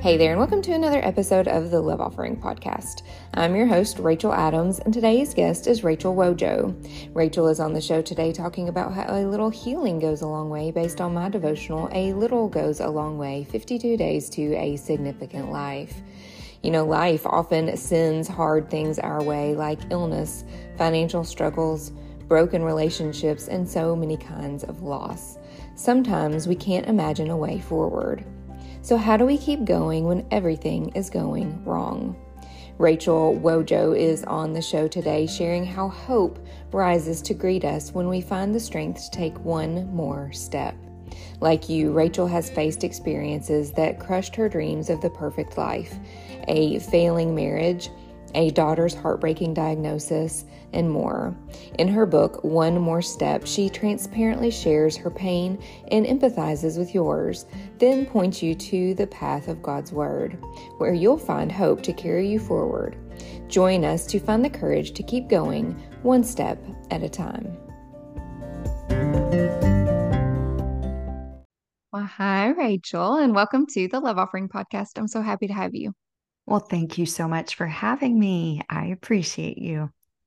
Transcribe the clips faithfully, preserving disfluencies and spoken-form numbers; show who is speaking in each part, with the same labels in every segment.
Speaker 1: Hey there, and welcome to another episode of the Love Offering Podcast. I'm your host, Rachel Adams, and today's guest is Rachel Wojo. Rachel is on the show today talking about how a little healing goes a long way based on my devotional, A Little Goes a Long Way, fifty-two Days to a Significant Life. You know, life often sends hard things our way, like illness, financial struggles, broken relationships, and so many kinds of loss. Sometimes we can't imagine a way forward. So how do we keep going when everything is going wrong? Rachel Wojo is on the show today sharing how hope rises to greet us when we find the strength to take one more step. Like you, Rachel has faced experiences that crushed her dreams of the perfect life, a failing marriage, a daughter's heartbreaking diagnosis, and more. In her book, One More Step, she transparently shares her pain and empathizes with yours, then points you to the path of God's Word, where you'll find hope to carry you forward. Join us to find the courage to keep going one step at a time. Well, hi, Rachel, and welcome to the Love Offering Podcast. I'm so happy to have you.
Speaker 2: Well, thank you so much for having me. I appreciate you.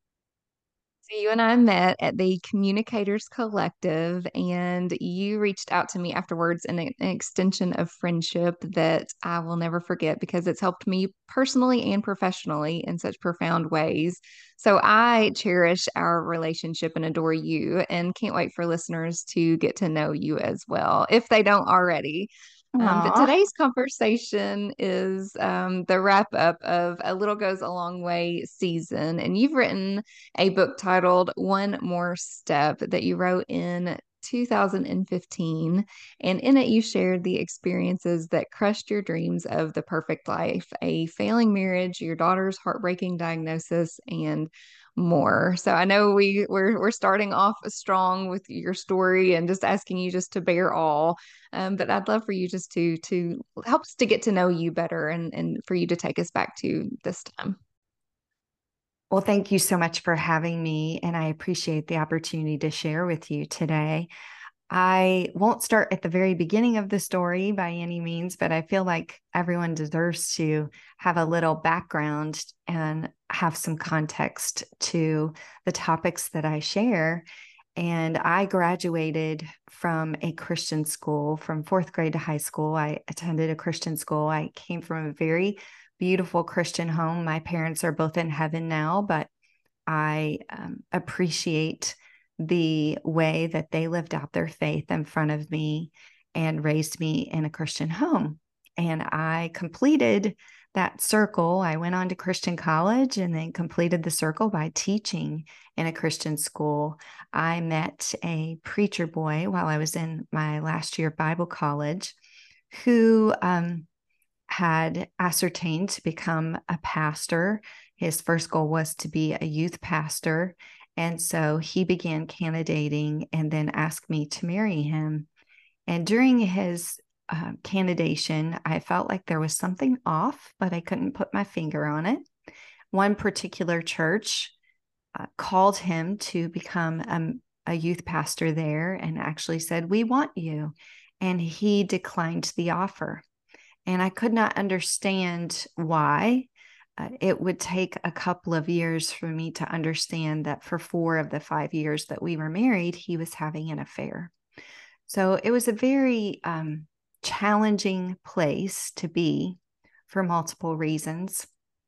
Speaker 1: So you and I met at the Communicators Collective, and you reached out to me afterwards in an extension of friendship that I will never forget because it's helped me personally and professionally in such profound ways. So I cherish our relationship and adore you, and can't wait for listeners to get to know you as well, if they don't already. Um, but
Speaker 2: Aw.
Speaker 1: today's conversation is um, the wrap up of A Little Goes a Long Way season. And you've written a book titled One More Step that you wrote in two thousand fifteen. And in it, you shared the experiences that crushed your dreams of the perfect life, a failing marriage, your daughter's heartbreaking diagnosis, and more. So I know we we're we're starting off strong with your story and just asking you just to bear all. Um, but I'd love for you just to to help us to get to know you better and and for you to take us back to this time.
Speaker 2: Well, thank you so much for having me, and I appreciate the opportunity to share with you today. I won't start at the very beginning of the story by any means, but I feel like everyone deserves to have a little background and have some context to the topics that I share. And I graduated from a Christian school from fourth grade to high school. I attended a Christian school. I came from a very beautiful Christian home. My parents are both in heaven now, but I um, appreciate the way that they lived out their faith in front of me and raised me in a Christian home. And I completed that circle. I went on to Christian college and then completed the circle by teaching in a Christian school. I met a preacher boy while I was in my last year of Bible college who um, had ascertained to become a pastor. His first goal was to be a youth pastor. And so he began candidating and then asked me to marry him. And during his uh, candidation, I felt like there was something off, but I couldn't put my finger on it. One particular church uh, called him to become um, a youth pastor there and actually said, "We want you." And he declined the offer. And I could not understand why. Uh, it would take a couple of years for me to understand that for four of the five years that we were married, he was having an affair. So it was a very um, challenging place to be for multiple reasons.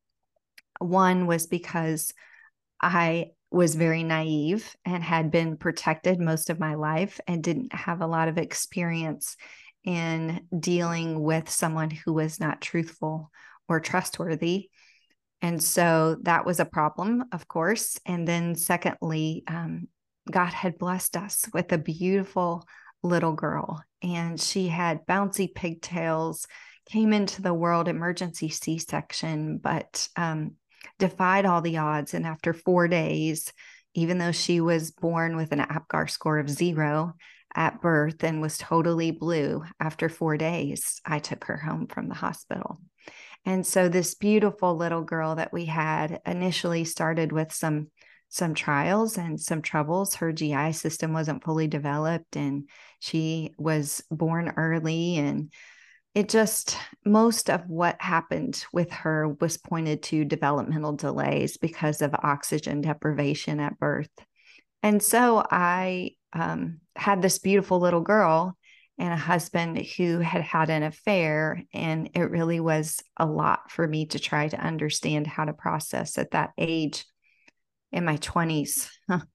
Speaker 2: One was because I was very naive and had been protected most of my life and didn't have a lot of experience in dealing with someone who was not truthful or trustworthy. And so that was a problem, of course. And then secondly, um, God had blessed us with a beautiful little girl, and she had bouncy pigtails, came into the world emergency C-section, but um, defied all the odds. And after four days, even though she was born with an APGAR score of zero at birth and was totally blue, after four days, I took her home from the hospital. And so this beautiful little girl that we had initially started with some some trials and some troubles. Her G I system wasn't fully developed, and she was born early, and it just, most of what happened with her was pointed to developmental delays because of oxygen deprivation at birth. And so I um, had this beautiful little girl and a husband who had had an affair. And it really was a lot for me to try to understand how to process at that age in my twenties.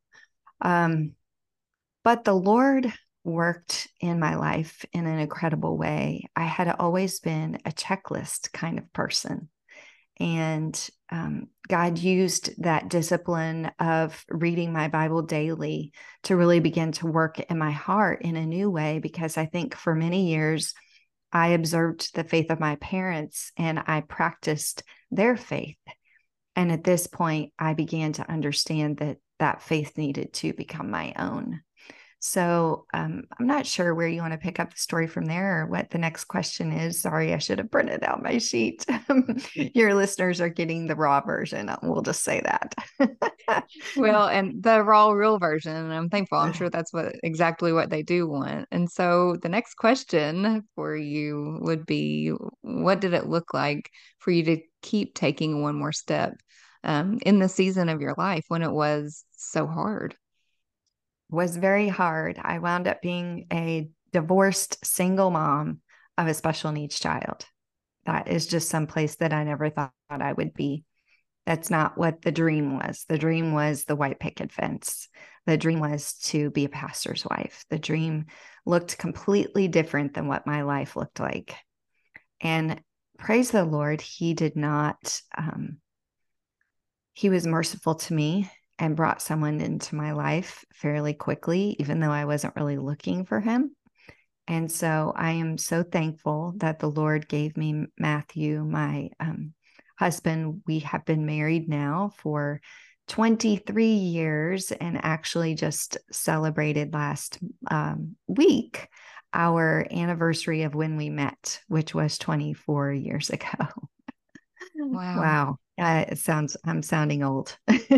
Speaker 2: um, but the Lord worked in my life in an incredible way. I had always been a checklist kind of person. And um, God used that discipline of reading my Bible daily to really begin to work in my heart in a new way, because I think for many years, I observed the faith of my parents and I practiced their faith. And at this point, I began to understand that that faith needed to become my own. So um, I'm not sure where you want to pick up the story from there or what the next question is. Sorry, I should have printed out my sheet. Your listeners are getting the raw version. We'll just say that.
Speaker 1: Well, and the raw, real version, and I'm thankful. I'm sure that's what exactly what they do want. And so the next question for you would be, what did it look like for you to keep taking one more step um, in the season of your life when it was so hard?
Speaker 2: Was very hard. I wound up being a divorced single mom of a special needs child. That is just some place that I never thought I would be. That's not what the dream was. The dream was the white picket fence. The dream was to be a pastor's wife. The dream looked completely different than what my life looked like. And praise the Lord, he did not, um, he was merciful to me and brought someone into my life fairly quickly, even though I wasn't really looking for him. And so I am so thankful that the Lord gave me Matthew, my um, husband. We have been married now for twenty-three years and actually just celebrated last um, week our anniversary of when we met, which was twenty-four years ago.
Speaker 1: Wow.
Speaker 2: Wow. Uh, it sounds, I'm sounding old.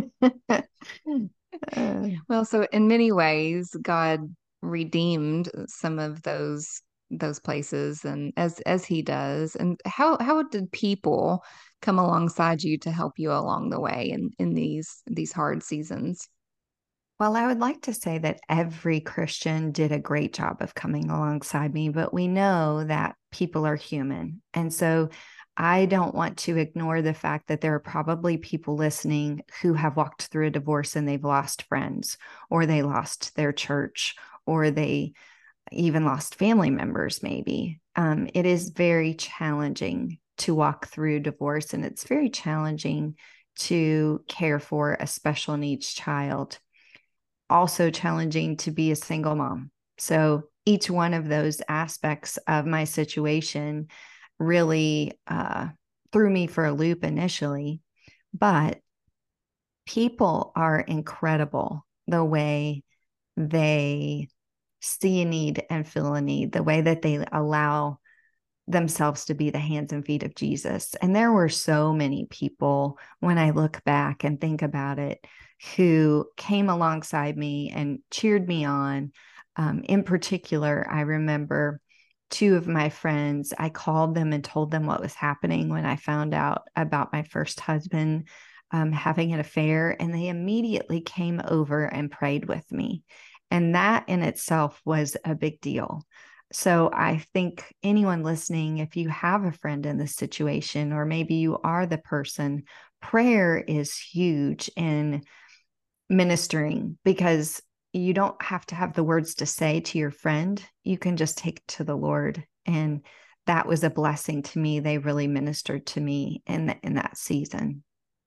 Speaker 2: uh,
Speaker 1: Well, so in many ways, God redeemed some of those those places, and as as He does. And how how did people come alongside you to help you along the way in in these these hard seasons?
Speaker 2: Well, I would like to say that every Christian did a great job of coming alongside me, but we know that people are human. And so I don't want to ignore the fact that there are probably people listening who have walked through a divorce and they've lost friends, or they lost their church, or they even lost family members, maybe. Um, it is very challenging to walk through divorce, and it's very challenging to care for a special needs child. Also challenging to be a single mom. So each one of those aspects of my situation really uh, threw me for a loop initially. But people are incredible the way they see a need and feel a need, the way that they allow themselves to be the hands and feet of Jesus. And there were so many people, when I look back and think about it, who came alongside me and cheered me on. Um, in particular, I remember two of my friends. I called them and told them what was happening when I found out about my first husband um, having an affair, and they immediately came over and prayed with me. And that in itself was a big deal. So I think anyone listening, if you have a friend in this situation, or maybe you are the person, prayer is huge in ministering, because you don't have to have the words to say to your friend. You can just take it to the Lord. And that was a blessing to me. They really ministered to me in, the, in that season.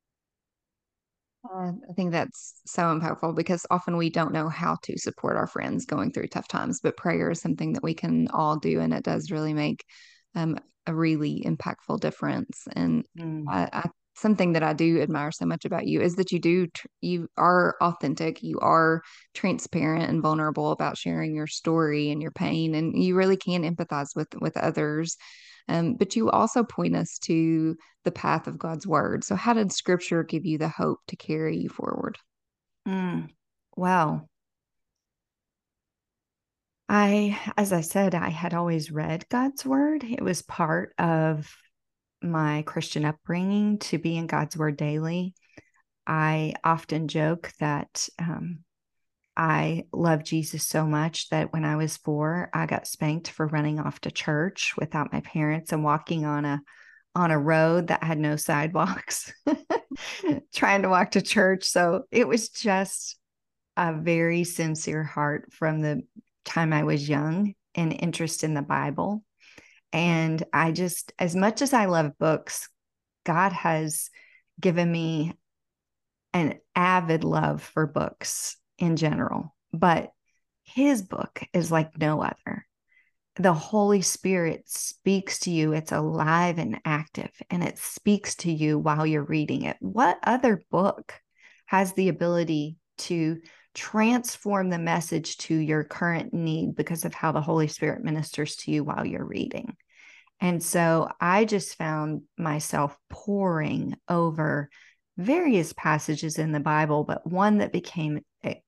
Speaker 1: Uh, I think that's so impactful because often we don't know how to support our friends going through tough times, but prayer is something that we can all do, and it does really make um, a really impactful difference. And
Speaker 2: Mm.
Speaker 1: I, I, something that I do admire so much about you is that you do tr- you are authentic, you are transparent and vulnerable about sharing your story and your pain, and you really can empathize with with others. Um, but you also point us to the path of God's word. So, how did scripture give you the hope to carry you forward?
Speaker 2: Mm. Well, I, as I said, I had always read God's word. It was part of my Christian upbringing to be in God's word daily. I often joke that um, I love Jesus so much that when I was four, I got spanked for running off to church without my parents and walking on a on a road that had no sidewalks, trying to walk to church. So it was just a very sincere heart from the time I was young and interest in the Bible. And I just, as much as I love books, God has given me an avid love for books in general, but his book is like no other. The Holy Spirit speaks to you. It's alive and active, and it speaks to you while you're reading it. What other book has the ability to transform the message to your current need because of how the Holy Spirit ministers to you while you're reading? And so I just found myself poring over various passages in the Bible, but one that became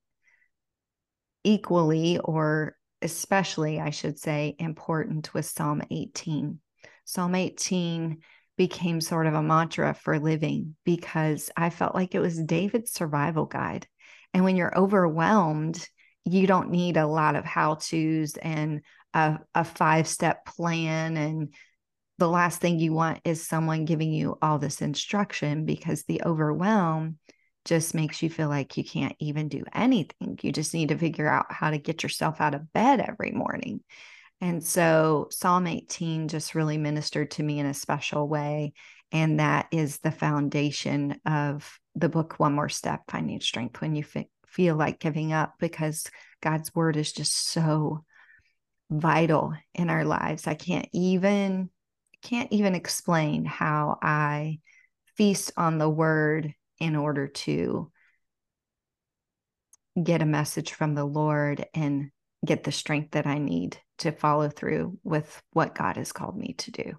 Speaker 2: equally, or especially, I should say, important was Psalm eighteen. Psalm eighteen became sort of a mantra for living because I felt like it was David's survival guide. And when you're overwhelmed, you don't need a lot of how-tos and a, a five-step plan. And the last thing you want is someone giving you all this instruction, because the overwhelm just makes you feel like you can't even do anything. You just need to figure out how to get yourself out of bed every morning. And so Psalm eighteen just really ministered to me in a special way. And that is the foundation of the book, One More Step, Finding Strength When You f- Feel Like Giving Up, because God's word is just so vital in our lives. I can't even can't even explain how I feast on the word in order to get a message from the Lord and get the strength that I need to follow through with what God has called me to do.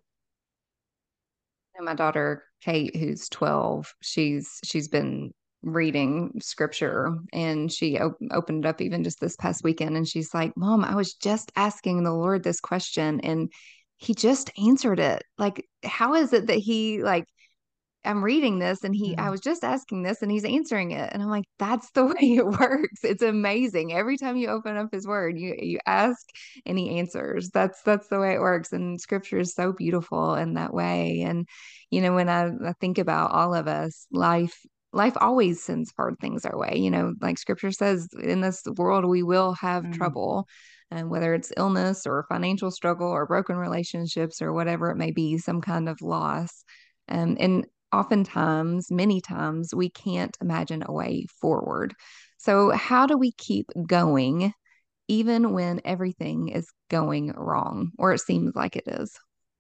Speaker 1: And my daughter Kate, who's twelve, she's she's been reading scripture, and she op- opened it up even just this past weekend, and she's like, "Mom, I was just asking the Lord this question and he just answered it. Like, how is it that he like I'm reading this and he I
Speaker 2: Mm.
Speaker 1: was just asking this and he's answering it?" And I'm like, that's the way it works. It's amazing. Every time you open up his word, you you ask and he answers. That's that's the way it works. And scripture is so beautiful in that way. And you know, when I, I think about all of us, life life always sends hard things our way. You know, like scripture says, in this world we will have
Speaker 2: Mm.
Speaker 1: trouble. And whether it's illness or financial struggle or broken relationships or whatever it may be, some kind of loss. Um, and oftentimes, many times, we can't imagine a way forward. So, how do we keep going even when everything is going wrong, or it seems like it is?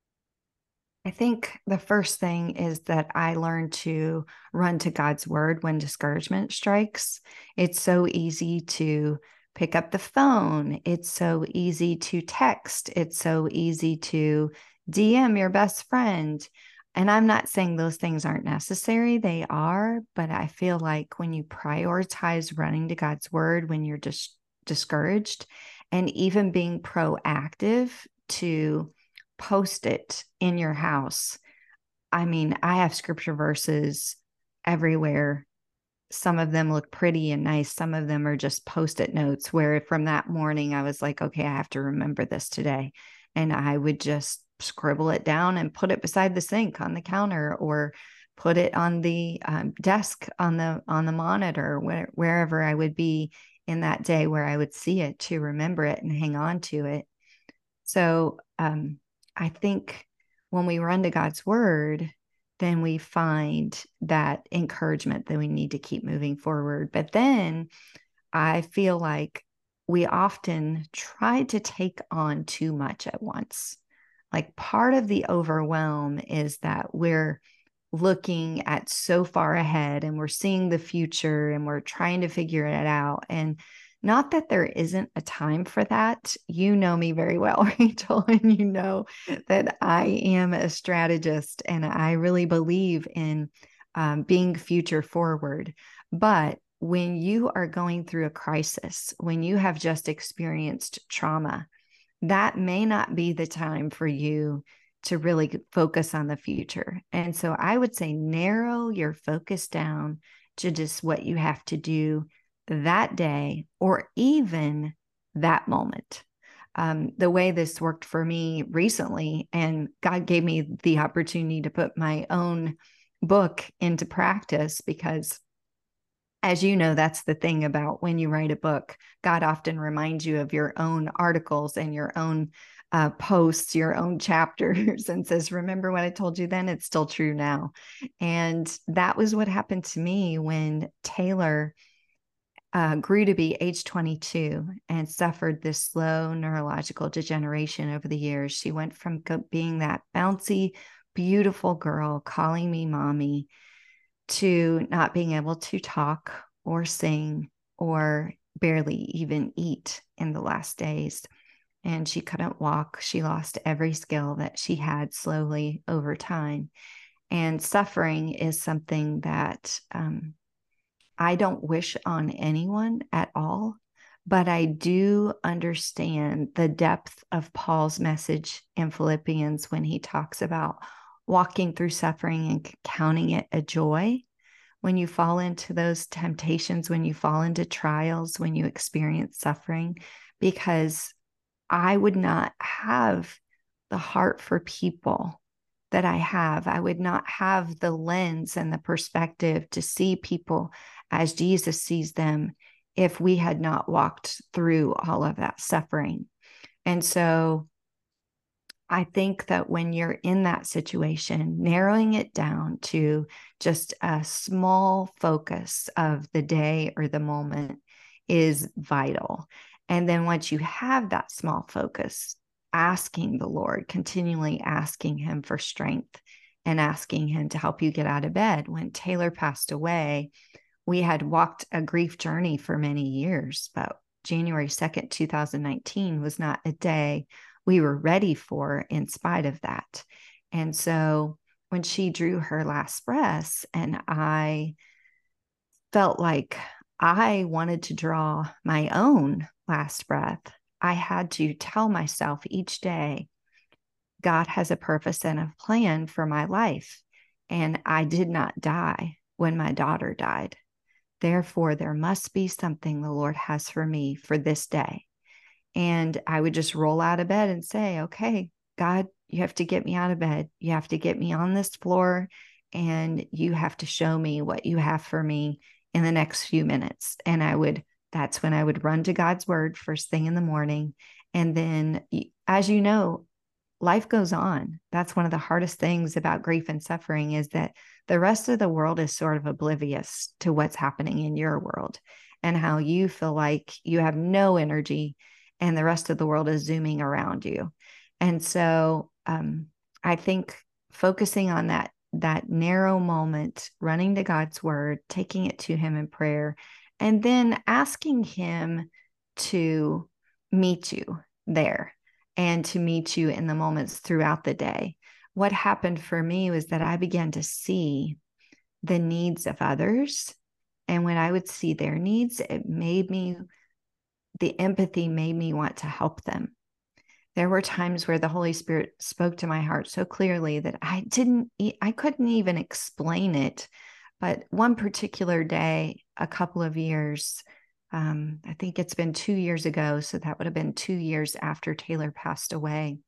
Speaker 2: I think the first thing is that I learned to run to God's word when discouragement strikes. It's so easy to pick up the phone. It's so easy to text. It's so easy to D M your best friend. And I'm not saying those things aren't necessary, they are, but I feel like when you prioritize running to God's word, when you're just discouraged, and even being proactive to post it in your house. I mean, I have scripture verses everywhere. Some of them look pretty and nice. Some of them are just post-it notes where from that morning I was like, okay, I have to remember this today. And I would just scribble it down and put it beside the sink on the counter, or put it on the um, desk on the on the monitor, where, wherever I would be in that day, where I would see it to remember it and hang on to it. So um, I think when we run to God's word, then we find that encouragement that we need to keep moving forward. But then I feel like we often try to take on too much at once. Like, part of the overwhelm is that we're looking at so far ahead and we're seeing the future and we're trying to figure it out. And not that there isn't a time for that. You know me very well, Rachel, and you know that I am a strategist and I really believe in um, being future forward. But when you are going through a crisis, when you have just experienced trauma, that may not be the time for you to really focus on the future. And so I would say narrow your focus down to just what you have to do that day or even that moment. Um, the way this worked for me recently, and God gave me the opportunity to put my own book into practice, because as you know, that's the thing about when you write a book, God often reminds you of your own articles and your own uh, posts, your own chapters, and says, remember what I told you then? It's still true now. And that was what happened to me when Taylor uh, grew to be age twenty-two and suffered this slow neurological degeneration over the years. She went from being that bouncy, beautiful girl calling me mommy to not being able to talk or sing or barely even eat in the last days. And she couldn't walk. She lost every skill that she had slowly over time. And suffering is something that um, I don't wish on anyone at all, but I do understand the depth of Paul's message in Philippians when he talks about walking through suffering and counting it a joy. When you fall into those temptations, when you fall into trials, when you experience suffering, because I would not have the heart for people that I have. I would not have the lens and the perspective to see people as Jesus sees them if we had not walked through all of that suffering. And so I think that when you're in that situation, narrowing it down to just a small focus of the day or the moment is vital. And then once you have that small focus, asking the Lord, continually asking him for strength and asking him to help you get out of bed. When Taylor passed away, we had walked a grief journey for many years, but January second, two thousand nineteen was not a day we were ready for in spite of that. And so when she drew her last breaths and I felt like I wanted to draw my own last breath, I had to tell myself each day, God has a purpose and a plan for my life. And I did not die when my daughter died. Therefore, there must be something the Lord has for me for this day. And I would just roll out of bed and say, okay, God, you have to get me out of bed. You have to get me on this floor, and you have to show me what you have for me in the next few minutes. And I would, that's when I would run to God's word first thing in the morning. And then, as you know, life goes on. That's one of the hardest things about grief and suffering, is that the rest of the world is sort of oblivious to what's happening in your world and how you feel like you have no energy and the rest of the world is zooming around you. And so um, I think focusing on that, that narrow moment, running to God's word, taking it to him in prayer, and then asking him to meet you there and to meet you in the moments throughout the day. What happened for me was that I began to see the needs of others. And when I would see their needs, it made me the empathy made me want to help them. There were times where the Holy Spirit spoke to my heart so clearly that I didn't, I couldn't even explain it. But one particular day, a couple of years, um, I think it's been two years ago, so that would have been two years after Taylor passed away.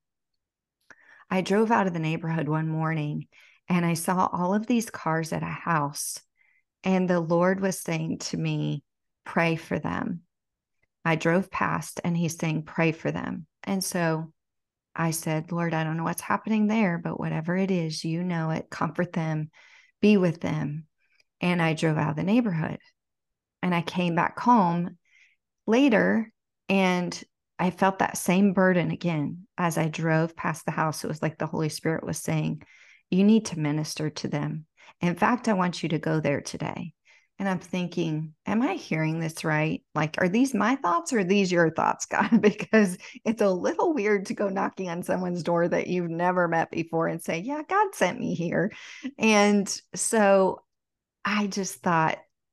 Speaker 2: I drove out of the neighborhood one morning and I saw all of these cars at a house, and the Lord was saying to me, pray for them. I drove past and he's saying, pray for them. And so I said, Lord, I don't know what's happening there, but whatever it is, you know it, comfort them, be with them. And I drove out of the neighborhood and I came back home later and I felt that same burden again. As I drove past the house, it was like the Holy Spirit was saying, you need to minister to them. In fact, I want you to go there today. And I'm thinking, am I hearing this right? Like, are these my thoughts or are these your thoughts, God? Because it's a little weird to go knocking on someone's door that you've never met before and say, yeah, God sent me here. And so I just thought,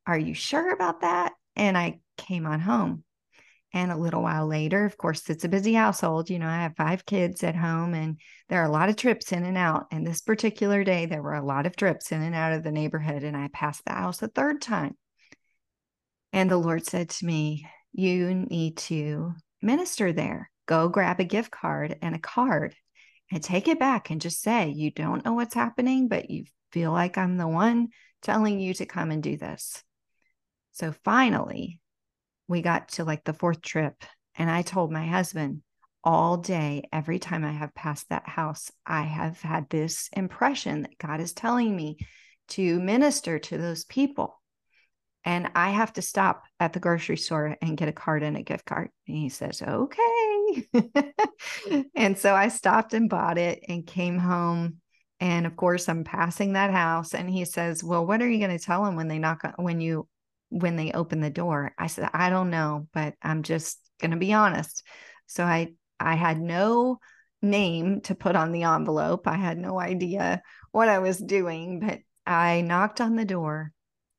Speaker 2: are you sure about that? And I came on home. And a little while later, of course, it's a busy household. You know, I have five kids at home and there are a lot of trips in and out. And this particular day, there were a lot of trips in and out of the neighborhood. And I passed the house a third time. And the Lord said to me, you need to minister there. Go grab a gift card and a card and take it back and just say, you don't know what's happening, but you feel like I'm the one telling you to come and do this. So finally, we got to like the fourth trip, and I told my husband, all day, every time I have passed that house, I have had this impression that God is telling me to minister to those people. And I have to stop at the grocery store and get a card and a gift card. And he says, okay. And so I stopped and bought it and came home. And of course, I'm passing that house. And he says, well, what are you going to tell them when they knock on, when you, when they open the door? I said, I don't know, but I'm just going to be honest. So I, I had no name to put on the envelope. I had no idea what I was doing, but I knocked on the door.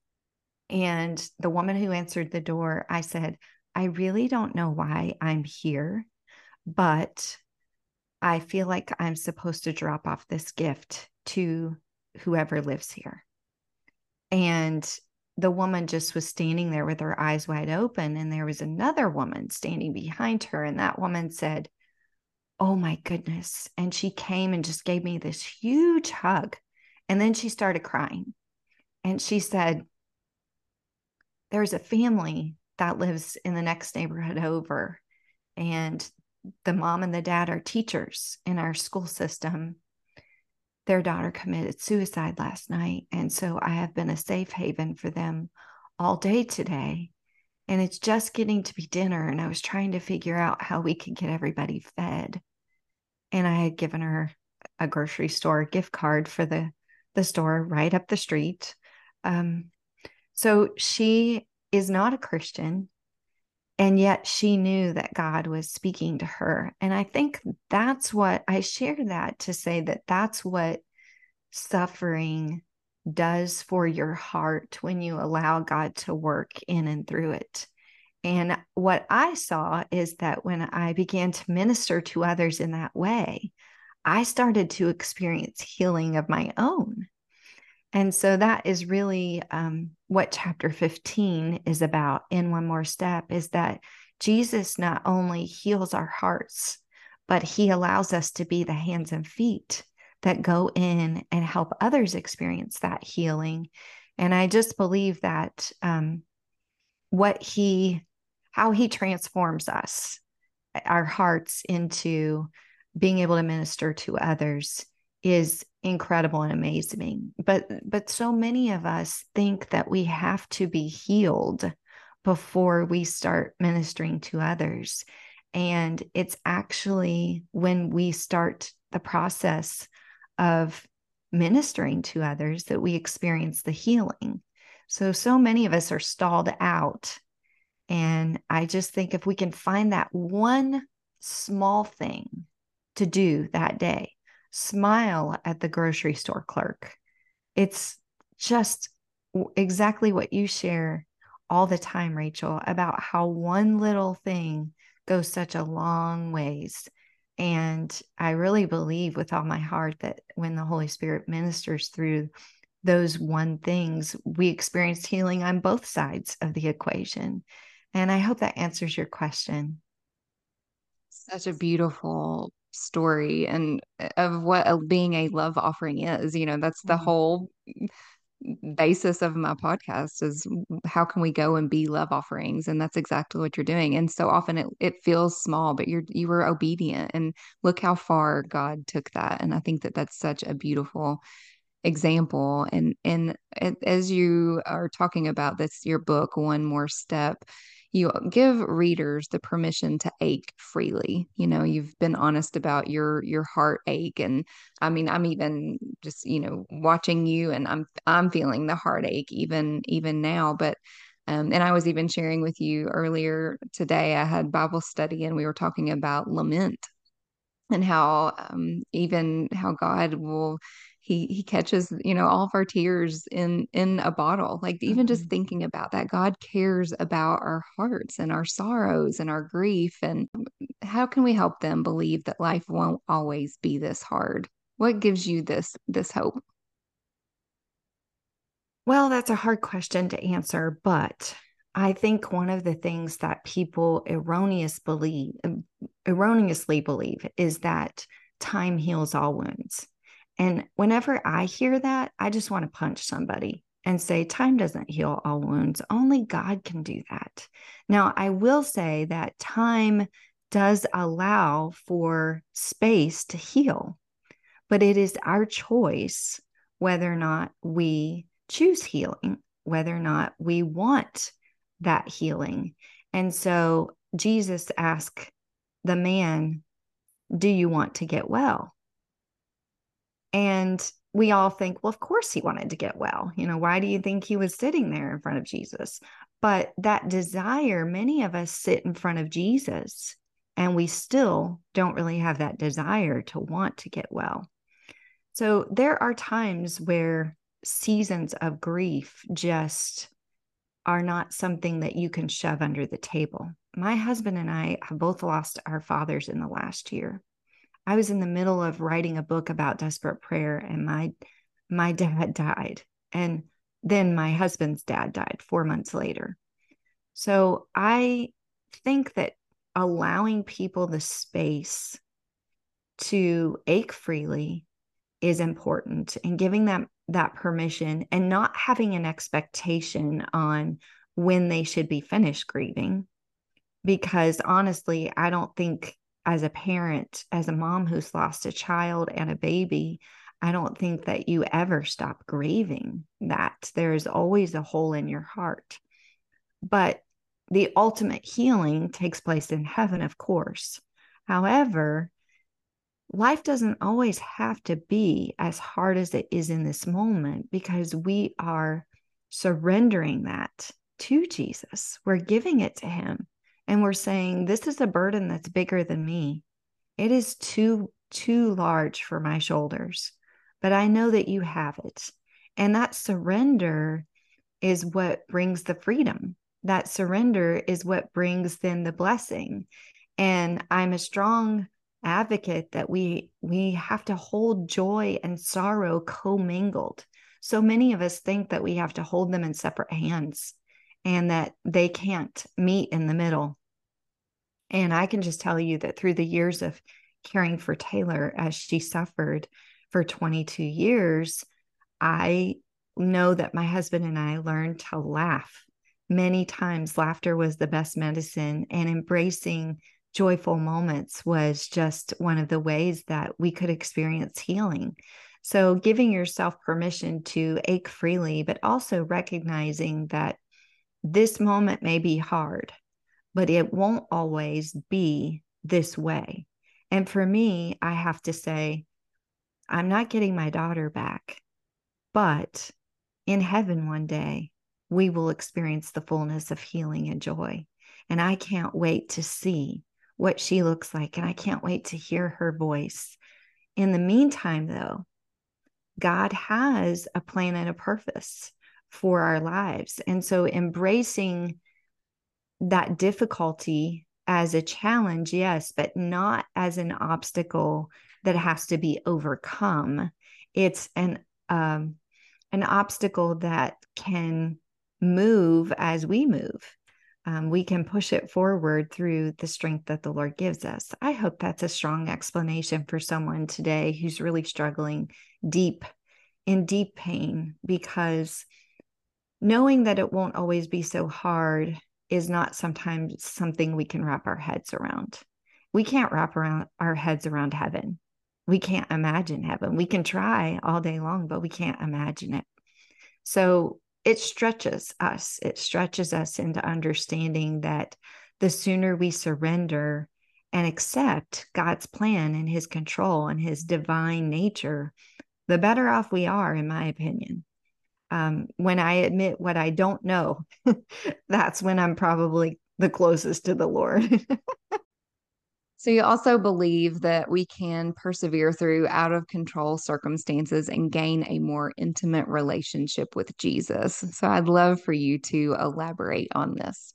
Speaker 2: And the woman who answered the door, I said, I really don't know why I'm here, but I feel like I'm supposed to drop off this gift to whoever lives here. And the woman just was standing there with her eyes wide open. And there was another woman standing behind her. And that woman said, oh my goodness. And she came and just gave me this huge hug. And then she started crying. And she said, there's a family that lives in the next neighborhood over, and the mom and the dad are teachers in our school system. Their daughter committed suicide last night. And so I have been a safe haven for them all day today. And it's just getting to be dinner. And I was trying to figure out how we could get everybody fed. And I had given her a grocery store gift card for the, the store right up the street. Um, So she is not a Christian, and yet she knew that God was speaking to her. And I think that's what I share that to say that that's what suffering does for your heart when you allow God to work in and through it. And what I saw is that when I began to minister to others in that way, I started to experience healing of my own. And so that is really um, what chapter fifteen is about in One More Step, is that Jesus not only heals our hearts, but he allows us to be the hands and feet that go in and help others experience that healing. And I just believe that um, what he, how he transforms us, our hearts into being able to minister to others is incredible and amazing. But but so many of us think that we have to be healed before we start ministering to others. And it's actually when we start the process of ministering to others that we experience the healing. So, so many of us are stalled out. And I just think if we can find that one small thing to do that day, smile at the grocery store clerk. It's just exactly what you share all the time, Rachel, about how one little thing goes such a long ways. And I really believe with all my heart that when the Holy Spirit ministers through those one things, we experience healing on both sides of the equation. And I hope that answers your question.
Speaker 1: Such a beautiful story and of what a, being a love offering is. You know, that's the whole basis of my podcast is how can we go and be love offerings? And that's exactly what you're doing. And so often it, it feels small, but you're, you were obedient, and look how far God took that. And I think that that's such a beautiful example. And, and as you are talking about this, your book, One More Step, you give readers the permission to ache freely. You know, you've been honest about your your heartache, and I mean, I'm even just, you know, watching you, and I'm I'm feeling the heartache even even now. But um, and I was even sharing with you earlier today. I had Bible study, and we were talking about lament and how um, even how God will He he catches, you know, all of our tears in in a bottle. Like even just
Speaker 2: Mhm.
Speaker 1: thinking about that, God cares about our hearts and our sorrows and our grief. And how can we help them believe that life won't always be this hard? What gives you this this hope?
Speaker 2: Well, that's a hard question to answer, but I think one of the things that people erroneous believe, erroneously believe is that time heals all wounds. And whenever I hear that, I just want to punch somebody and say, time doesn't heal all wounds. Only God can do that. Now, I will say that time does allow for space to heal, but it is our choice whether or not we choose healing, whether or not we want that healing. And so Jesus asked the man, do you want to get well? And we all think, well, of course he wanted to get well. You know, why do you think he was sitting there in front of Jesus? But that desire, many of us sit in front of Jesus and we still don't really have that desire to want to get well. So there are times where seasons of grief just are not something that you can shove under the table. My husband and I have both lost our fathers in the last year. I was in the middle of writing a book about desperate prayer, and my my dad died. And then my husband's dad died four months later. So I think that allowing people the space to ache freely is important, and giving them that permission and not having an expectation on when they should be finished grieving. Because honestly, I don't think as a parent, as a mom who's lost a child and a baby, I don't think that you ever stop grieving that. There is always a hole in your heart. But the ultimate healing takes place in heaven, of course. However, life doesn't always have to be as hard as it is in this moment, because we are surrendering that to Jesus. We're giving it to him, and we're saying, this is a burden that's bigger than me. It is too, too large for my shoulders, but I know that you have it. And that surrender is what brings the freedom. That surrender is what brings then the blessing. And I'm a strong advocate that we we have to hold joy and sorrow commingled. So many of us think that we have to hold them in separate hands and that they can't meet in the middle. And I can just tell you that through the years of caring for Taylor as she suffered for twenty-two years, I know that my husband and I learned to laugh. Many times, laughter was the best medicine, and embracing joyful moments was just one of the ways that we could experience healing. So, giving yourself permission to ache freely, but also recognizing that this moment may be hard, but it won't always be this way. And for me, I have to say, I'm not getting my daughter back, but in heaven one day, we will experience the fullness of healing and joy. And I can't wait to see what she looks like. And I can't wait to hear her voice. In the meantime, though, God has a plan and a purpose for our lives. And so embracing that difficulty as a challenge, yes, but not as an obstacle that has to be overcome. It's an um, an obstacle that can move as we move. Um, we can push it forward through the strength that the Lord gives us. I hope that's a strong explanation for someone today who's really struggling deep in deep pain, because knowing that it won't always be so hard is not sometimes something we can wrap our heads around. We can't wrap around our heads around heaven. We can't imagine heaven. We can try all day long, but we can't imagine it. So it stretches us. It stretches us into understanding that the sooner we surrender and accept God's plan and his control and his divine nature, the better off we are, in my opinion. Um, when I admit what I don't know, that's when I'm probably the closest to the Lord.
Speaker 1: So you also believe that we can persevere through out of control circumstances and gain a more intimate relationship with Jesus. So I'd love for you to elaborate on this.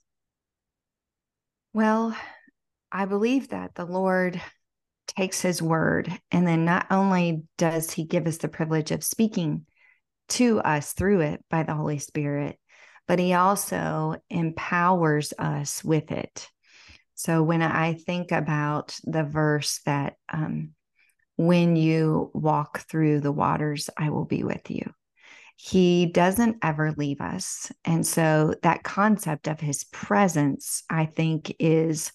Speaker 2: Well, I believe that the Lord takes his word, and then not only does he give us the privilege of speaking to us through it by the Holy Spirit, but he also empowers us with it. So when I think about the verse that, um, when you walk through the waters, I will be with you. He doesn't ever leave us. And so that concept of his presence, I think, is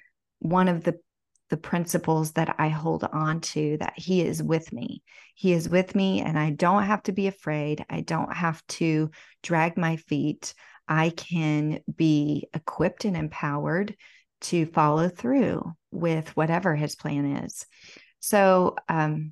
Speaker 2: one of the the principles that I hold on to, that he is with me. He is with me, and I don't have to be afraid. I don't have to drag my feet. I can be equipped and empowered to follow through with whatever his plan is. So um,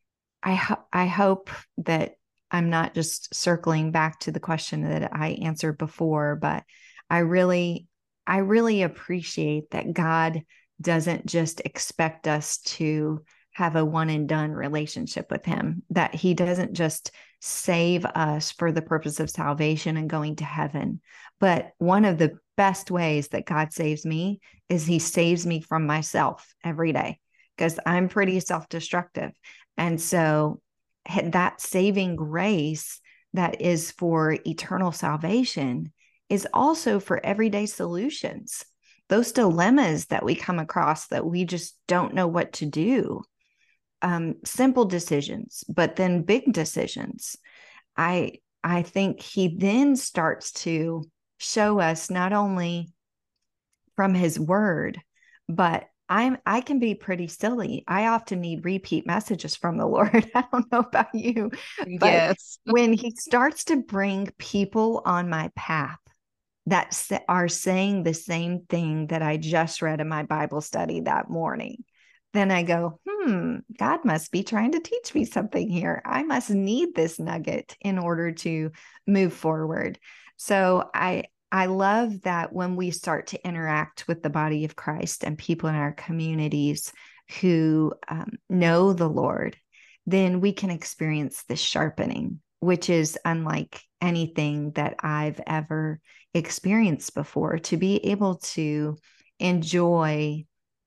Speaker 2: I, ho- I hope that I'm not just circling back to the question that I answered before, but I really, I really appreciate that God doesn't just expect us to have a one and done relationship with him, that he doesn't just save us for the purpose of salvation and going to heaven. But one of the best ways that God saves me is he saves me from myself every day, because I'm pretty self-destructive. And so that saving grace that is for eternal salvation is also for everyday solutions. Those dilemmas that we come across that we just don't know what to do, um, simple decisions, but then big decisions. I I think he then starts to show us not only from his word, but I'm I can be pretty silly. I often need repeat messages from the Lord. I don't know about you, but
Speaker 1: Yes.
Speaker 2: when he starts to bring people on my path that are saying the same thing that I just read in my Bible study that morning, then I go, hmm, God must be trying to teach me something here. I must need this nugget in order to move forward. So I I love that when we start to interact with the body of Christ and people in our communities who um, know the Lord, then we can experience this sharpening, which is unlike anything that I've ever experienced before. To be able to enjoy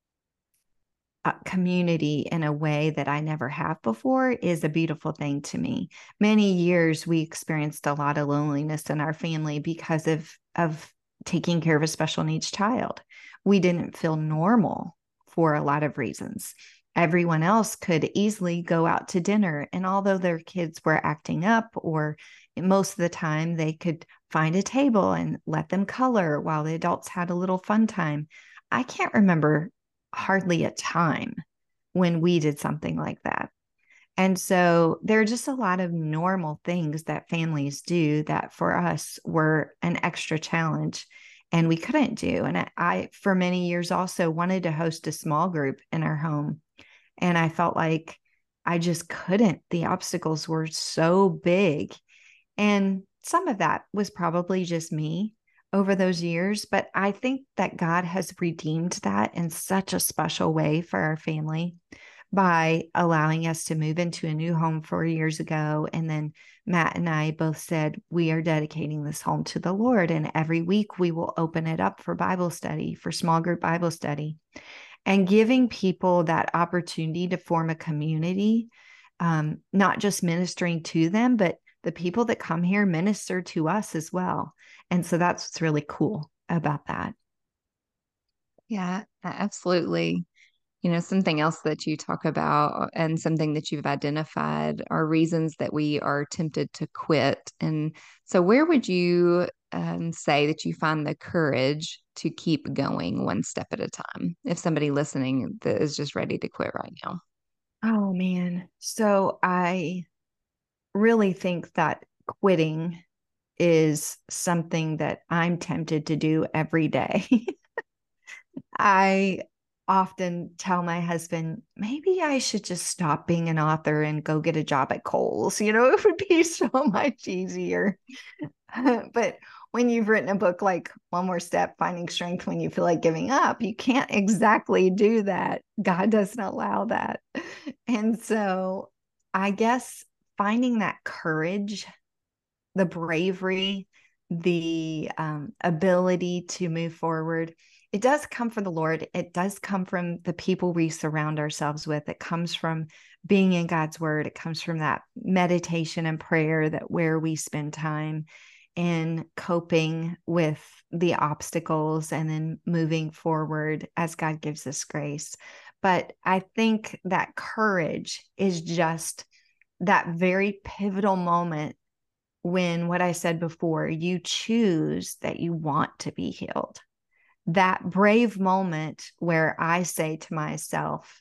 Speaker 2: a community in a way that I never have before is a beautiful thing to me. Many years we experienced a lot of loneliness in our family because of of taking care of a special needs child. We didn't feel normal for a lot of reasons. Everyone else could easily go out to dinner, and although their kids were acting up, or most of the time they could find a table and let them color while the adults had a little fun time. I can't remember hardly a time when we did something like that. And so there are just a lot of normal things that families do that for us were an extra challenge and we couldn't do. And I, I, for many years, also wanted to host a small group in our home. And I felt like I just couldn't. The obstacles were so big. And some of that was probably just me over those years. But I think that God has redeemed that in such a special way for our family by allowing us to move into a new home four years ago. And then Matt and I both said, we are dedicating this home to the Lord. And every week we will open it up for Bible study, for small group Bible study, and giving people that opportunity to form a community, um, not just ministering to them, but the people that come here minister to us as well. And so that's what's really cool about that.
Speaker 1: Yeah, absolutely. You know, something else that you talk about and something that you've identified are reasons that we are tempted to quit. And so, where would you um, say that you find the courage to keep going one step at a time if somebody listening that is just ready to quit right now?
Speaker 2: Oh, man. So I really think that quitting is something that I'm tempted to do every day. I often tell my husband, maybe I should just stop being an author and go get a job at Kohl's. You know, it would be so much easier. But when you've written a book like One More Step, Finding Strength When You Feel Like Giving Up, you can't exactly do that. God doesn't allow that. And so I guess finding that courage, the bravery, the um, ability to move forward, it does come from the Lord. It does come from the people we surround ourselves with. It comes from being in God's word. It comes from that meditation and prayer, that where we spend time in coping with the obstacles and then moving forward as God gives us grace. But I think that courage is just that very pivotal moment when, what I said before, you choose that you want to be healed. That brave moment where I say to myself,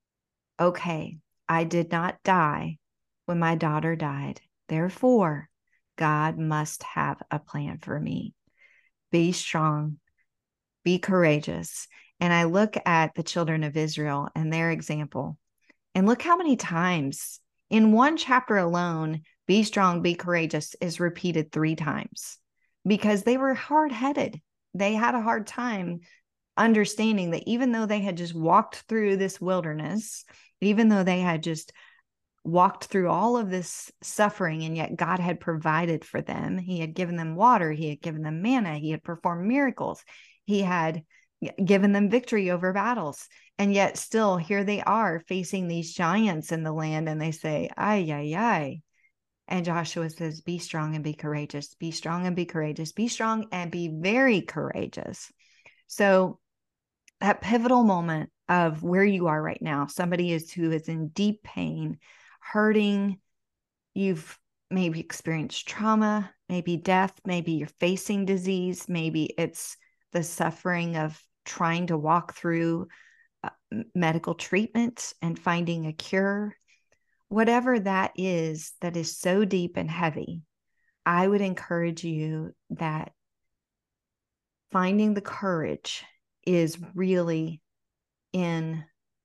Speaker 2: okay, I did not die when my daughter died. Therefore, God must have a plan for me. Be strong, be courageous. And I look at the children of Israel and their example, and look how many times in one chapter alone, be strong, be courageous is repeated three times, because they were hard-headed. They had a hard time understanding that even though they had just walked through this wilderness, even though they had just walked through all of this suffering, and yet God had provided for them. He had given them water. He had given them manna. He had performed miracles. He had given them victory over battles. And yet still here they are facing these giants in the land, and they say, ay, ay, ay. And Joshua says, be strong and be courageous, be strong and be courageous, be strong and be very courageous. So that pivotal moment of where you are right now, somebody is who is in deep pain, hurting, you've maybe experienced trauma, maybe death, maybe you're facing disease, maybe it's the suffering of trying to walk through uh, medical treatment and finding a cure. Whatever that is, that is so deep and heavy, I would encourage you that finding the courage is really in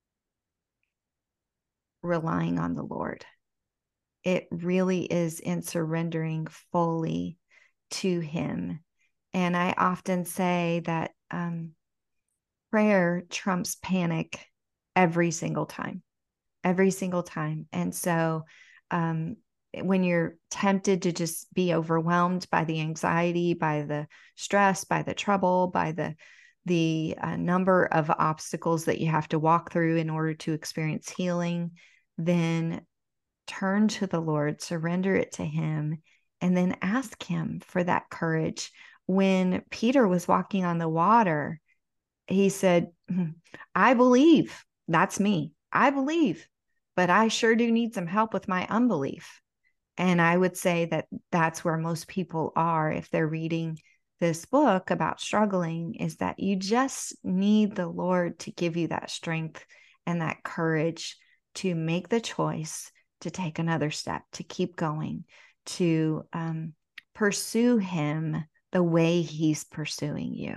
Speaker 2: relying on the Lord. It really is in surrendering fully to Him. And I often say that um, prayer trumps panic every single time, every single time. And so um, when you're tempted to just be overwhelmed by the anxiety, by the stress, by the trouble, by the the uh, number of obstacles that you have to walk through in order to experience healing, then turn to the Lord, surrender it to Him, and then ask Him for that courage. When Peter was walking on the water, he said, I believe. That's me. I believe, but I sure do need some help with my unbelief. And I would say that that's where most people are if they're reading this book about struggling, is that you just need the Lord to give you that strength and that courage to make the choice to take another step, to keep going, to um, pursue Him the way He's pursuing you.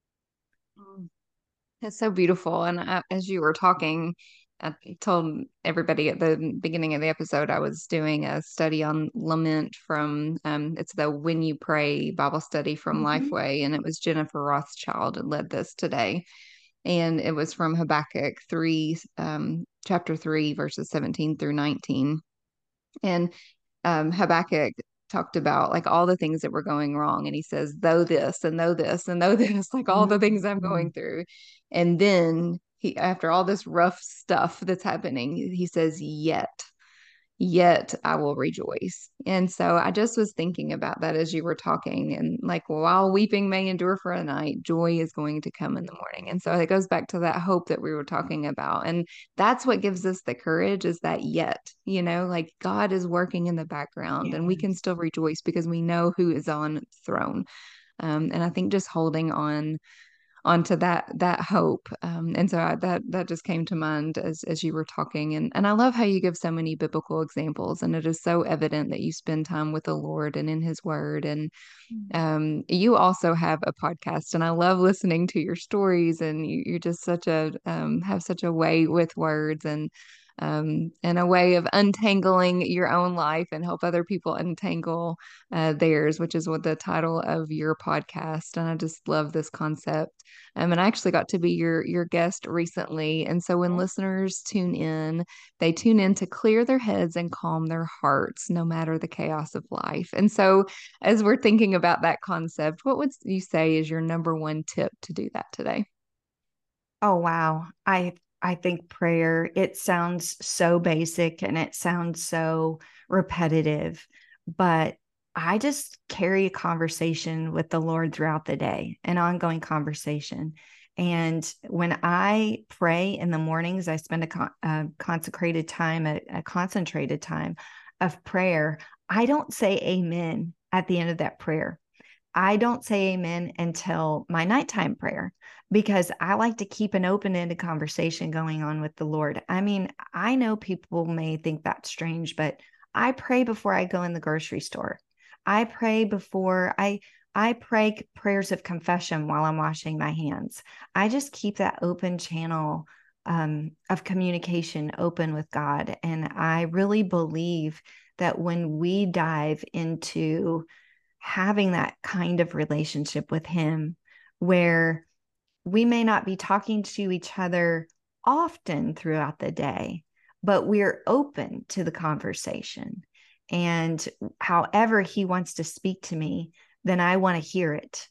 Speaker 1: It's so beautiful. And I, as you were talking, I told everybody at the beginning of the episode, I was doing a study on lament from, um, it's the When You Pray Bible study from
Speaker 2: Mm-hmm.
Speaker 1: Lifeway. And it was Jennifer Rothschild that led this today. And it was from Habakkuk three, um, chapter three, verses seventeen through nineteen. And um, Habakkuk talked about like all the things that were going wrong. And he says, though this and though this and though this, like all the things I'm
Speaker 2: Mm-hmm.
Speaker 1: going through. And then he, after all this rough stuff that's happening, he says, yet, yet I will rejoice. And so I just was thinking about that as you were talking, and like, while weeping may endure for a night, joy is going to come in the morning. And so it goes back to that hope that we were talking about. And that's what gives us the courage, is that yet, you know, like God is working in the background, and we can
Speaker 2: Yes.
Speaker 1: still rejoice because we know who is on throne. Um, and I think just holding on onto that that hope. Um, and so I, that that just came to mind as as you were talking. And and I love how you give so many biblical examples, and it is so evident that you spend time with the Lord and in His Word. And um, you also have a podcast, and I love listening to your stories. And you, you're just such a um, have such a way with words. And um, and a way of untangling your own life and help other people untangle uh, theirs, which is what the title of your podcast. And I just love this concept. Um, and I actually got to be your your guest recently. And so when listeners tune in, they tune in to clear their heads and calm their hearts, no matter the chaos of life. And so, as we're thinking about that concept, what would you say is your number one tip to do that today?
Speaker 2: Oh, wow. I I think prayer, it sounds so basic and it sounds so repetitive, but I just carry a conversation with the Lord throughout the day, an ongoing conversation. And when I pray in the mornings, I spend a, con- a consecrated time, a, a concentrated time of prayer. I don't say amen at the end of that prayer. I don't say amen until my nighttime prayer because I like to keep an open ended conversation going on with the Lord. I mean, I know people may think that's strange, but I pray before I go in the grocery store. I pray before I I pray prayers of confession while I'm washing my hands. I just keep that open channel um, of communication open with God. And I really believe that when we dive into having that kind of relationship with him where we may not be talking to each other often throughout the day, but we're open to the conversation. And however he wants to speak to me, then I want to hear it.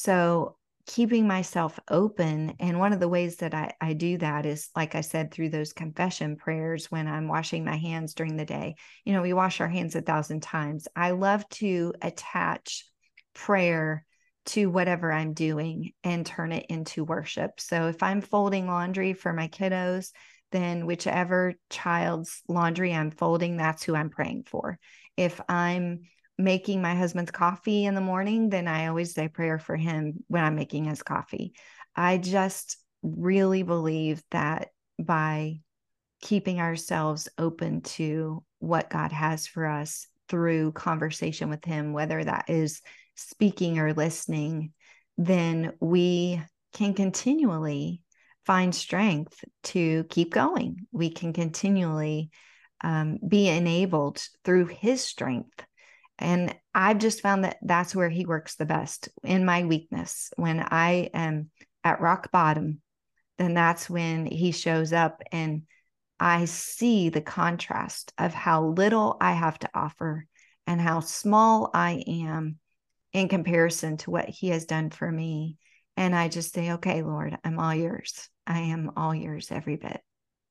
Speaker 2: So keeping myself open. And one of the ways that I, I do that is, like I said, through those confession prayers when I'm washing my hands during the day. You know, we wash our hands a thousand times. I love to attach prayer to whatever I'm doing and turn it into worship. So if I'm folding laundry for my kiddos, then whichever child's laundry I'm folding, that's who I'm praying for. If I'm making my husband's coffee in the morning, then I always say prayer for him when I'm making his coffee. I just really believe that by keeping ourselves open to what God has for us through conversation with him, whether that is speaking or listening, then we can continually find strength to keep going. We can continually um, be enabled through his strength. And I've just found that that's where he works the best in my weakness. When I am at rock bottom, then that's when he shows up and I see the contrast of how little I have to offer and how small I am in comparison to what he has done for me. And I just say, okay, Lord, I'm all yours. I am all yours, every bit.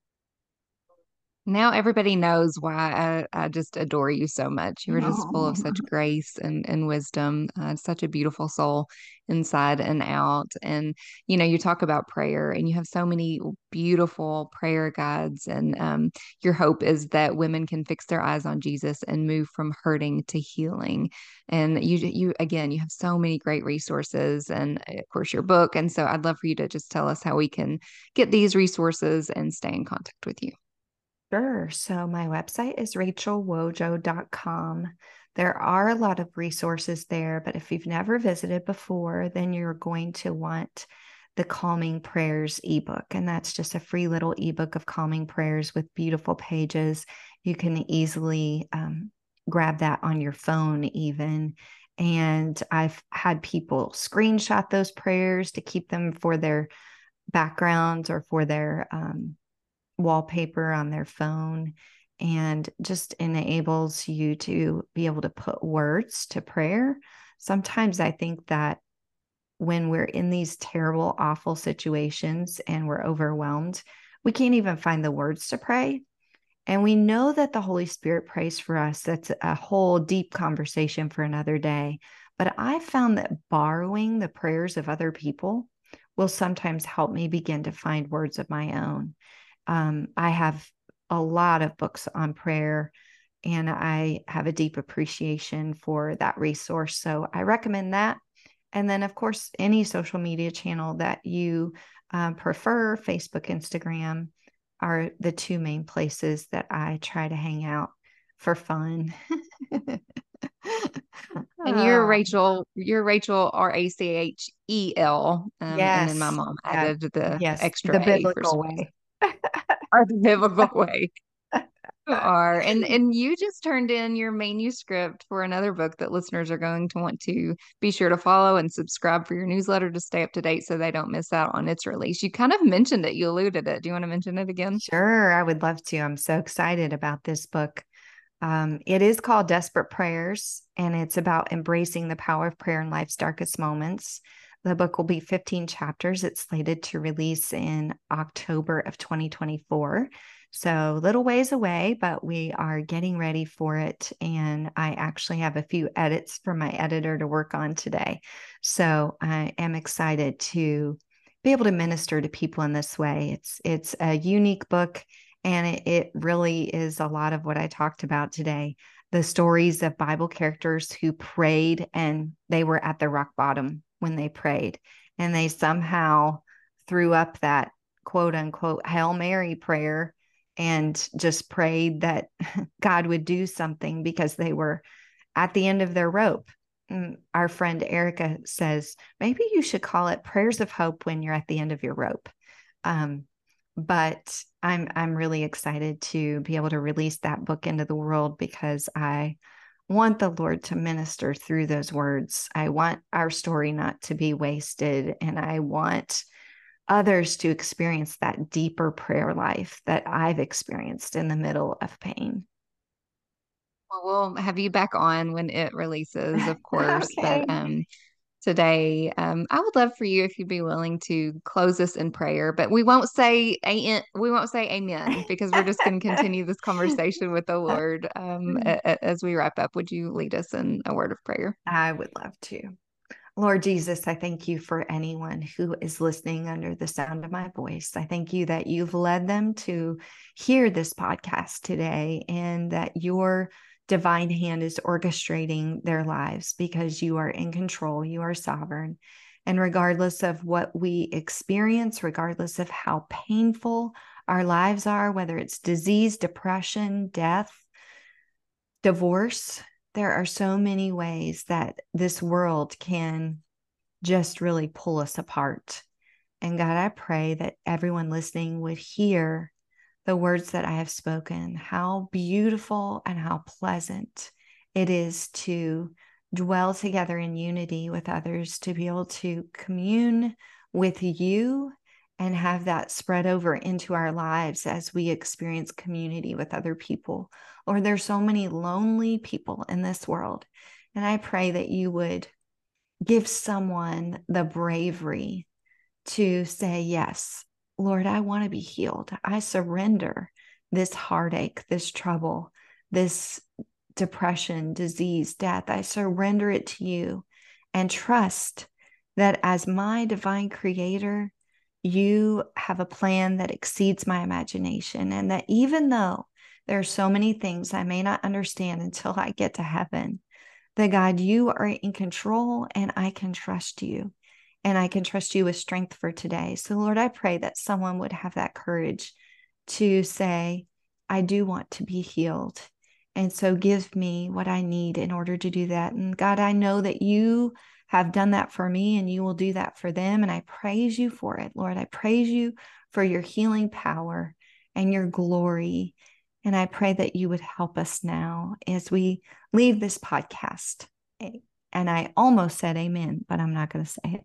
Speaker 1: Now everybody knows why I, I just adore you so much. You are just full of
Speaker 2: Oh.
Speaker 1: such grace and, and wisdom, uh, such a beautiful soul inside and out. And, you know, you talk about prayer and you have so many beautiful prayer guides. And um, your hope is that women can fix their eyes on Jesus and move from hurting to healing. And you, you, again, you have so many great resources and, of course, your book. And so I'd love for you to just tell us how we can get these resources and stay in contact with you.
Speaker 2: Sure. So my website is rachel wojo dot com. There are a lot of resources there, but if you've never visited before, then you're going to want the Calming Prayers ebook. And that's just a free little ebook of calming prayers with beautiful pages. You can easily um, grab that on your phone, even. And I've had people screenshot those prayers to keep them for their backgrounds or for their um, wallpaper on their phone, and just enables you to be able to put words to prayer. Sometimes I think that when we're in these terrible, awful situations and we're overwhelmed, we can't even find the words to pray. And we know that the Holy Spirit prays for us. That's a whole deep conversation for another day. But I found that borrowing the prayers of other people will sometimes help me begin to find words of my own. Um, I have a lot of books on prayer, and I have a deep appreciation for that resource. So I recommend that. And then, of course, any social media channel that you um, prefer, Facebook, Instagram, are the two main places that I try to hang out for fun.
Speaker 1: And you're
Speaker 2: Oh,
Speaker 1: Rachel, you're Rachel, R A C H E L. Um, and then my
Speaker 2: yes.
Speaker 1: mom
Speaker 2: Yeah.
Speaker 1: added the
Speaker 2: Yes.
Speaker 1: extra
Speaker 2: The
Speaker 1: A for
Speaker 2: biblical
Speaker 1: some reason.
Speaker 2: way.
Speaker 1: are the biblical way. You are. And and you just turned in your manuscript for another book that listeners are going to want to be sure to follow and subscribe for your newsletter to stay up to date so they don't miss out on its release. You kind of mentioned it. You alluded it. Do you want to mention it again?
Speaker 2: Sure, I would love to. I'm so excited about this book. Um, it is called Desperate Prayers, and it's about embracing the power of prayer in life's darkest moments. The book will be fifteen chapters. It's slated to release in October of twenty twenty-four. So little ways away, but we are getting ready for it. And I actually have a few edits for my editor to work on today. So I am excited to be able to minister to people in this way. It's it's a unique book, and it, it really is a lot of what I talked about today. The stories of Bible characters who prayed and they were at the rock bottom when they prayed, and they somehow threw up that quote unquote Hail Mary prayer and just prayed that God would do something because they were at the end of their rope. Our friend Erica says, maybe you should call it prayers of hope when you're at the end of your rope. Um, but I'm, I'm really excited to be able to release that book into the world because I want the Lord to minister through those words. I want our story not to be wasted, and I want others to experience that deeper prayer life that I've experienced in the middle of pain.
Speaker 1: Well, we'll have you back on when it releases, of course.
Speaker 2: Okay.
Speaker 1: But um, today, um, I would love for you if you'd be willing to close us in prayer. But we won't say a we won't say amen because we're just going to continue this conversation with the Lord um, a, a, as we wrap up. Would you lead us in a word of prayer?
Speaker 2: I would love to. Lord Jesus, I thank you for anyone who is listening under the sound of my voice. I thank you that you've led them to hear this podcast today, and that your divine hand is orchestrating their lives because you are in control, you are sovereign. And regardless of what we experience, regardless of how painful our lives are, whether it's disease, depression, death, divorce, there are so many ways that this world can just really pull us apart. And God, I pray that everyone listening would hear the words that I have spoken, how beautiful and how pleasant it is to dwell together in unity with others, to be able to commune with you and have that spread over into our lives as we experience community with other people. Lord, there's so many lonely people in this world. And I pray that you would give someone the bravery to say, yes, Lord, I want to be healed. I surrender this heartache, this trouble, this depression, disease, death. I surrender it to you and trust that as my divine creator, you have a plan that exceeds my imagination. And that even though there are so many things I may not understand until I get to heaven, that God, you are in control, and I can trust you. And I can trust you with strength for today. So Lord, I pray that someone would have that courage to say, I do want to be healed. And so give me what I need in order to do that. And God, I know that you have done that for me, and you will do that for them. And I praise you for it, Lord. I praise you for your healing power and your glory. And I pray that you would help us now as we leave this podcast. And I almost said amen, but I'm not going to say it.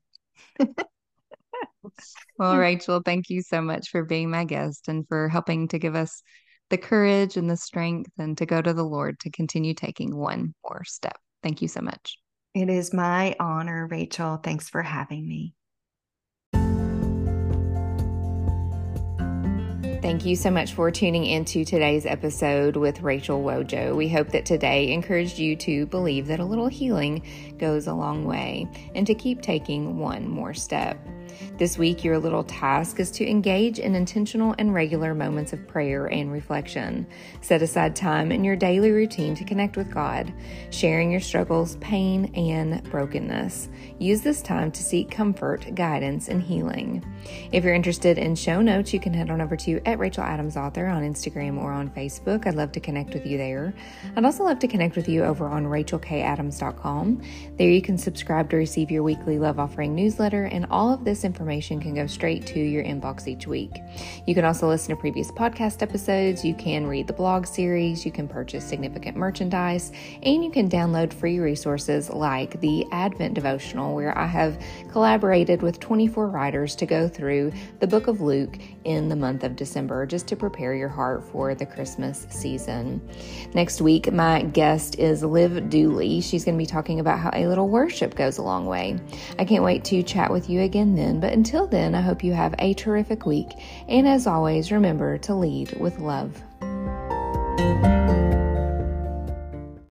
Speaker 1: Well, Rachel, thank you so much for being my guest and for helping to give us the courage and the strength and to go to the Lord to continue taking one more step. Thank you so much.
Speaker 2: It is my honor, Rachel. Thanks for having me.
Speaker 1: Thank you so much for tuning into today's episode with Rachel Wojo. We hope that today encouraged you to believe that a little healing goes a long way and to keep taking one more step. This week, your little task is to engage in intentional and regular moments of prayer and reflection. Set aside time in your daily routine to connect with God, sharing your struggles, pain, and brokenness. Use this time to seek comfort, guidance, and healing. If you're interested in show notes, you can head on over to at Rachel Adams Author on Instagram or on Facebook. I'd love to connect with you there. I'd also love to connect with you over on rachel k adams dot com. There you can subscribe to receive your weekly love offering newsletter, and all of this this information can go straight to your inbox each week. You can also listen to previous podcast episodes, you can read the blog series, you can purchase significant merchandise, and you can download free resources like the Advent Devotional, where I have collaborated with twenty-four writers to go through the book of Luke in the month of December, just to prepare your heart for the Christmas season. Next week, my guest is Liv Dooley. She's going to be talking about how a little worship goes a long way. I can't wait to chat with you again then, but until then, I hope you have a terrific week. And as always, remember to lead with love.